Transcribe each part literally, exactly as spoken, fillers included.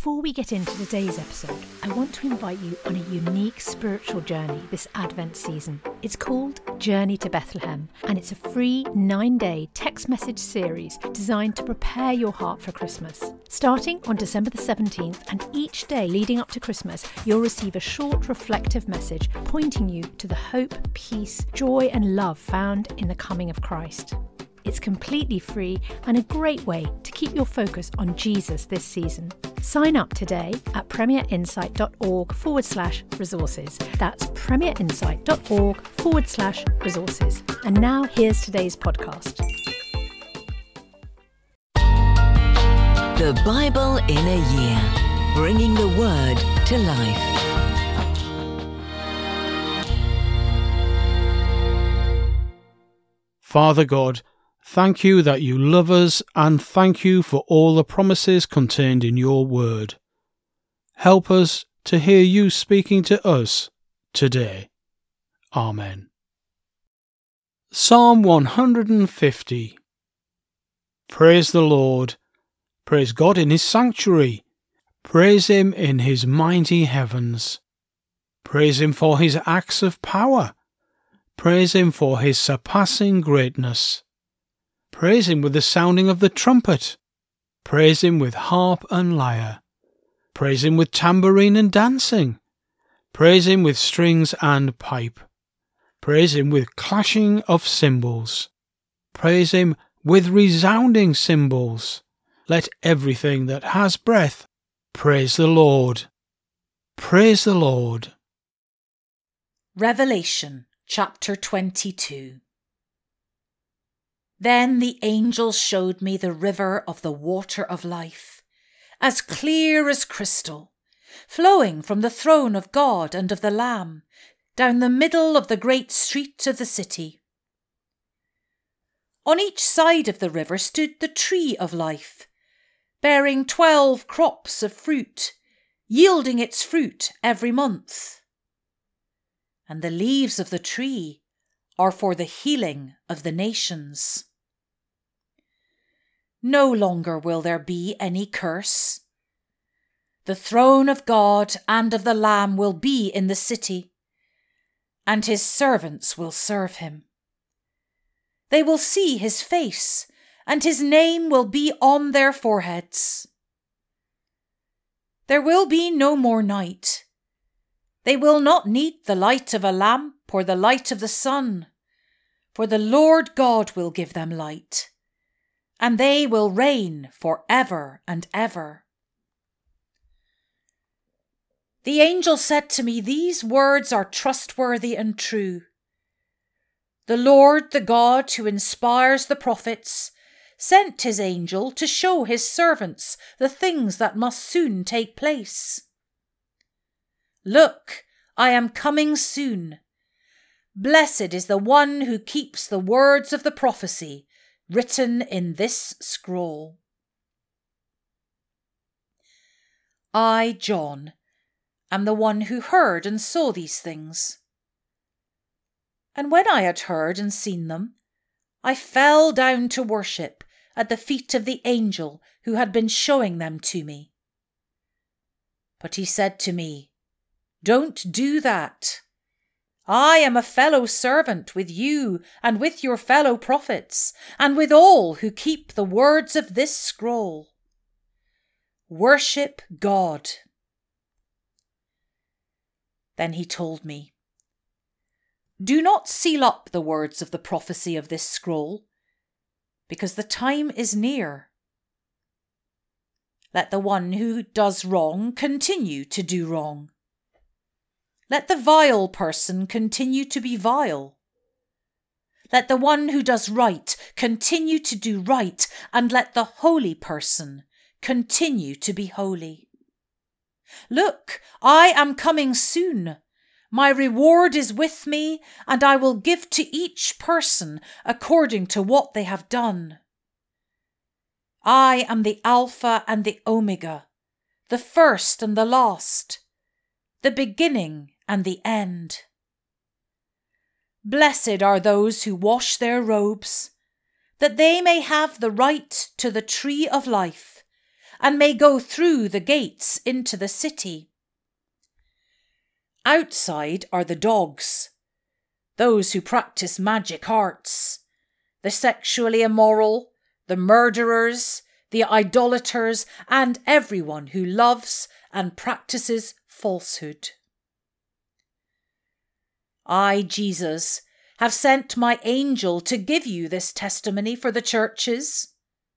Before we get into today's episode, I want to invite you on a unique spiritual journey this Advent season. It's called Journey to Bethlehem, and it's a free nine-day text message series designed to prepare your heart for Christmas. Starting on December the seventeenth, and each day leading up to Christmas, you'll receive a short reflective message pointing you to the hope, peace, joy and love found in the coming of Christ. It's completely free and a great way to keep your focus on Jesus this season. Sign up today at premierinsight.org forward slash resources. That's premierinsight.org forward slash resources. And now here's today's podcast. The Bible in a Year, bringing the Word to life. Father God, thank you that you love us, and thank you for all the promises contained in your word. Help us to hear you speaking to us today. Amen. Psalm one hundred fifty. Praise the Lord. Praise God in his sanctuary. Praise him in his mighty heavens. Praise him for his acts of power. Praise him for his surpassing greatness. Praise him with the sounding of the trumpet. Praise him with harp and lyre. Praise him with tambourine and dancing. Praise him with strings and pipe. Praise him with clashing of cymbals. Praise him with resounding cymbals. Let everything that has breath praise the Lord. Praise the Lord. Revelation chapter twenty-two. Then the angel showed me the river of the water of life, as clear as crystal, flowing from the throne of God and of the Lamb, down the middle of the great street of the city. On each side of the river stood the tree of life, bearing twelve crops of fruit, yielding its fruit every month. And the leaves of the tree are for the healing of the nations. No longer will there be any curse. The throne of God and of the Lamb will be in the city, and his servants will serve him. They will see his face, and his name will be on their foreheads. There will be no more night. They will not need the light of a lamp or the light of the sun, for the Lord God will give them light, and they will reign for ever and ever. The angel said to me, "These words are trustworthy and true. The Lord, the God who inspires the prophets, sent his angel to show his servants the things that must soon take place. Look, I am coming soon. Blessed is the one who keeps the words of the prophecy written in this scroll." I, John, am the one who heard and saw these things. And when I had heard and seen them, I fell down to worship at the feet of the angel who had been showing them to me. But he said to me, "Don't do that. I am a fellow servant with you and with your fellow prophets and with all who keep the words of this scroll. Worship God." Then he told me, "Do not seal up the words of the prophecy of this scroll, because the time is near. Let the one who does wrong continue to do wrong. Let the vile person continue to be vile. Let the one who does right continue to do right, and let the holy person continue to be holy. Look, I am coming soon. My reward is with me, and I will give to each person according to what they have done. I am the Alpha and the Omega, the first and the last, the beginning and the end. Blessed are those who wash their robes, that they may have the right to the tree of life and may go through the gates into the city. Outside are the dogs, those who practice magic arts, the sexually immoral, the murderers, the idolaters, and everyone who loves and practices falsehood. I, Jesus, have sent my angel to give you this testimony for the churches.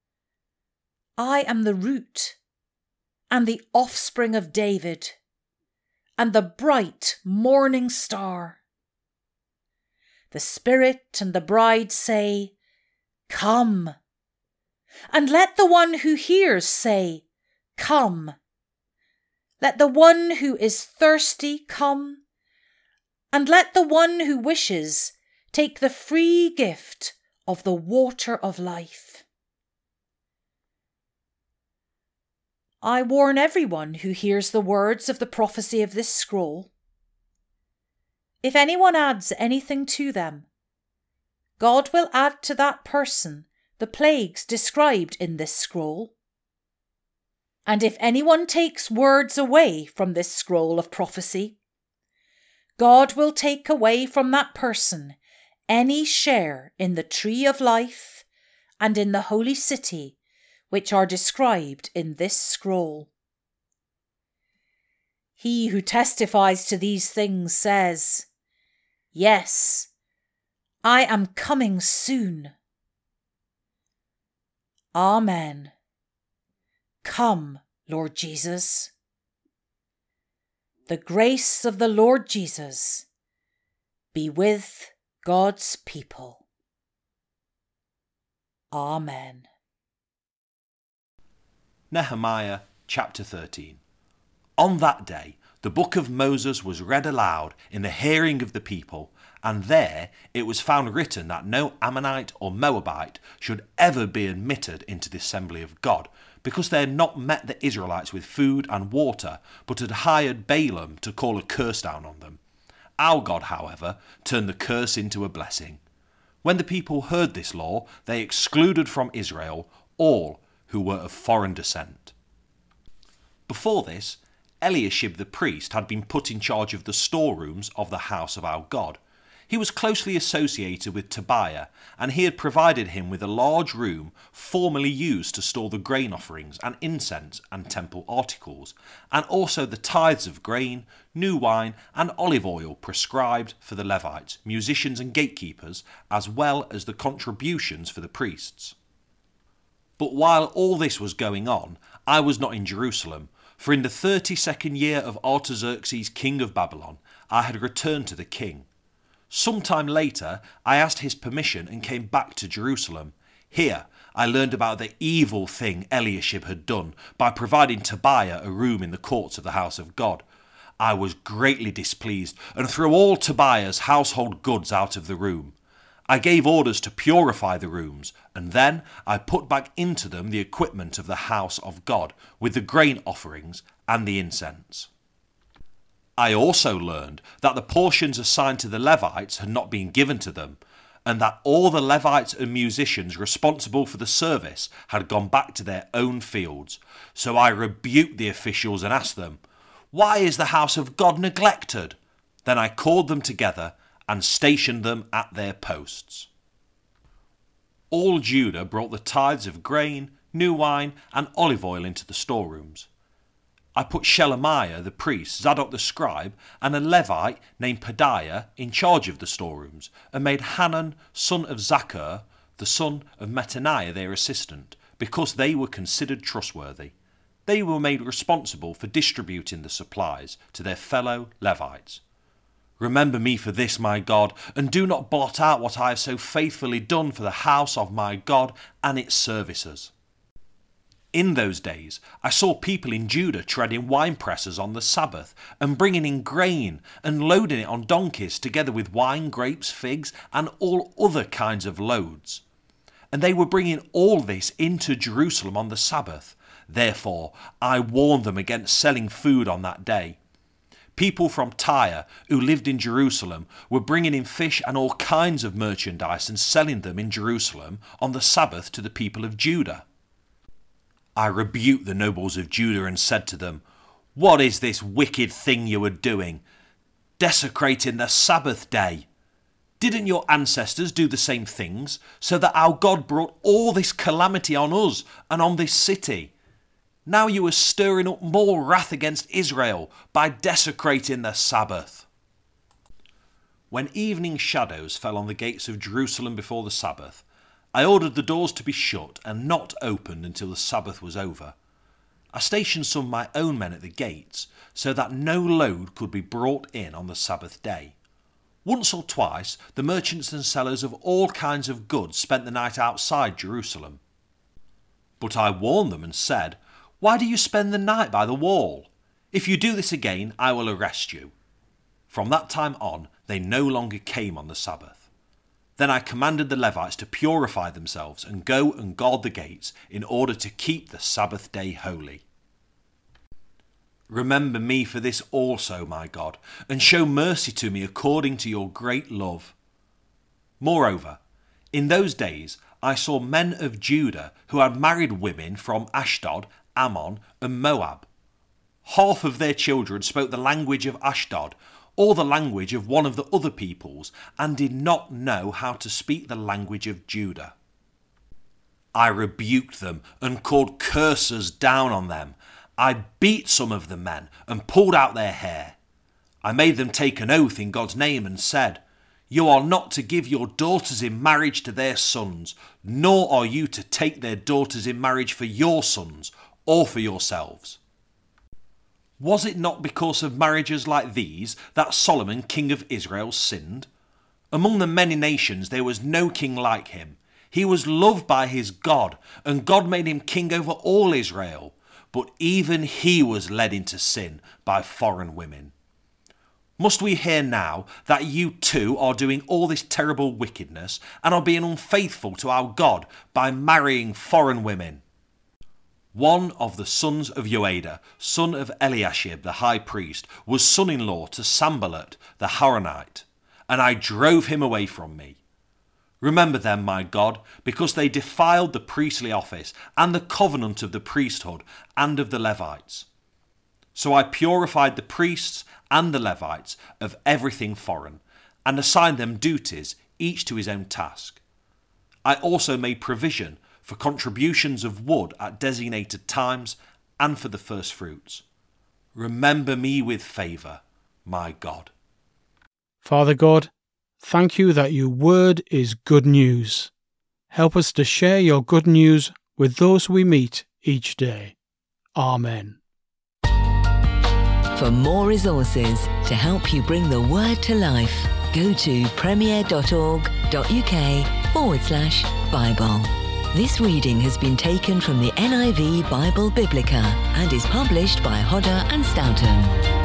I am the root and the offspring of David and the bright morning star. The Spirit and the bride say, "Come." And let the one who hears say, "Come." Let the one who is thirsty come, and let the one who wishes take the free gift of the water of life. I warn everyone who hears the words of the prophecy of this scroll. If anyone adds anything to them, God will add to that person the plagues described in this scroll. And if anyone takes words away from this scroll of prophecy, God will take away from that person any share in the tree of life and in the holy city which are described in this scroll. He who testifies to these things says, "Yes, I am coming soon." Amen. Come, Lord Jesus. The grace of the Lord Jesus be with God's people. Amen. Nehemiah chapter thirteen. On that day, the book of Moses was read aloud in the hearing of the people, and there it was found written that no Ammonite or Moabite should ever be admitted into the assembly of God, because they had not met the Israelites with food and water, but had hired Balaam to call a curse down on them. Our God, however, turned the curse into a blessing. When the people heard this law, they excluded from Israel all who were of foreign descent. Before this, Eliashib the priest had been put in charge of the storerooms of the house of our God. He was closely associated with Tobiah, and he had provided him with a large room formerly used to store the grain offerings and incense and temple articles, and also the tithes of grain, new wine, and olive oil prescribed for the Levites, musicians and gatekeepers, as well as the contributions for the priests. But while all this was going on, I was not in Jerusalem, for in the thirty-second year of Artaxerxes, king of Babylon, I had returned to the king. Some time later, I asked his permission and came back to Jerusalem. Here, I learned about the evil thing Eliashib had done by providing Tobiah a room in the courts of the house of God. I was greatly displeased and threw all Tobiah's household goods out of the room. I gave orders to purify the rooms, and then I put back into them the equipment of the house of God, with the grain offerings and the incense. I also learned that the portions assigned to the Levites had not been given to them, and that all the Levites and musicians responsible for the service had gone back to their own fields. So I rebuked the officials and asked them, "Why is the house of God neglected?" Then I called them together and stationed them at their posts. All Judah brought the tithes of grain, new wine, and olive oil into the storerooms. I put Shelemiah the priest, Zadok the scribe, and a Levite named Pedaiah in charge of the storerooms, and made Hanan, son of Zaccur, the son of Mattaniah, their assistant, because they were considered trustworthy. They were made responsible for distributing the supplies to their fellow Levites. Remember me for this, my God, and do not blot out what I have so faithfully done for the house of my God and its services. In those days I saw people in Judah treading wine presses on the Sabbath, and bringing in grain, and loading it on donkeys, together with wine, grapes, figs, and all other kinds of loads. And they were bringing all this into Jerusalem on the Sabbath. Therefore I warned them against selling food on that day. People from Tyre who lived in Jerusalem were bringing in fish and all kinds of merchandise and selling them in Jerusalem on the Sabbath to the people of Judah. I rebuked the nobles of Judah and said to them, "What is this wicked thing you are doing, desecrating the Sabbath day? Didn't your ancestors do the same things, so that our God brought all this calamity on us and on this city? Now you are stirring up more wrath against Israel by desecrating the Sabbath." When evening shadows fell on the gates of Jerusalem before the Sabbath, I ordered the doors to be shut and not opened until the Sabbath was over. I stationed some of my own men at the gates, so that no load could be brought in on the Sabbath day. Once or twice, the merchants and sellers of all kinds of goods spent the night outside Jerusalem. But I warned them and said, "Why do you spend the night by the wall? If you do this again, I will arrest you." From that time on, they no longer came on the Sabbath. Then I commanded the Levites to purify themselves and go and guard the gates in order to keep the Sabbath day holy. Remember me for this also, my God, and show mercy to me according to your great love. Moreover, in those days I saw men of Judah who had married women from Ashdod, Ammon, and Moab. Half of their children spoke the language of Ashdod, or the language of one of the other peoples, and did not know how to speak the language of Judah. I rebuked them and called curses down on them. I beat some of the men and pulled out their hair. I made them take an oath in God's name and said, "You are not to give your daughters in marriage to their sons, nor are you to take their daughters in marriage for your sons or for yourselves." Was it not because of marriages like these that Solomon, king of Israel, sinned? Among the many nations there was no king like him. He was loved by his God, and God made him king over all Israel. But even he was led into sin by foreign women. Must we hear now that you too are doing all this terrible wickedness and are being unfaithful to our God by marrying foreign women? One of the sons of Joiada, son of Eliashib the high priest, was son-in-law to Sanballat the Horonite, and I drove him away from me. Remember them, my God, because they defiled the priestly office and the covenant of the priesthood and of the Levites. So I purified the priests and the Levites of everything foreign, and assigned them duties, each to his own task. I also made provision for contributions of wood at designated times and for the first fruits. Remember me with favour, my God. Father God, thank you that your word is good news. Help us to share your good news with those we meet each day. Amen. For more resources to help you bring the word to life, go to premier.org.uk forward slash Bible. This reading has been taken from the N I V Bible Biblica and is published by Hodder and Stoughton.